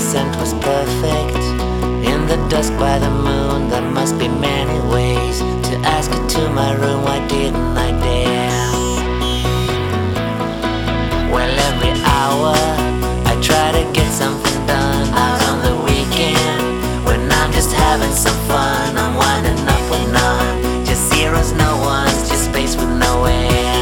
scent was perfect. In the dusk by the moon, there must be many ways to ask her to my room. Why didn't I dare? Well, every hour I try to get something done. Out on the weekend, when I'm just having some fun, I'm winding up with none. Just zeros, no ones, just space with no air.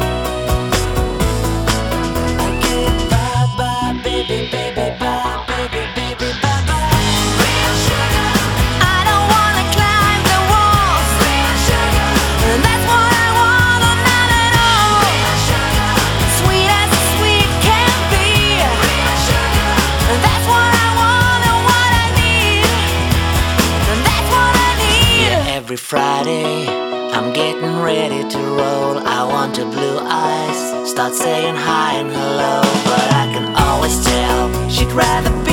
I get bye bye, baby, baby, bye, baby, baby, bye bye. Real sugar, I don't wanna climb the walls. real sugar, That's what I want, or not at all. real sugar, Sweet as sweet can be. real sugar. That's what I want and what I need. That's what I need. Yeah, every Friday I'm getting ready to roll. I want her blue eyes, start saying hi and hello, but I can always tell she'd rather